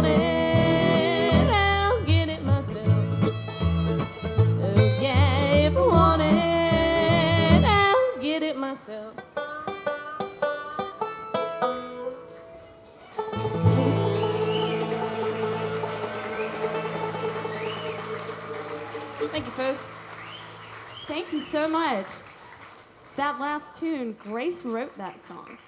want it, I'll get it myself. Oh yeah, if I want it, I'll get it myself. Thank you, folks. Thank you so much. That last tune, Grace wrote that song.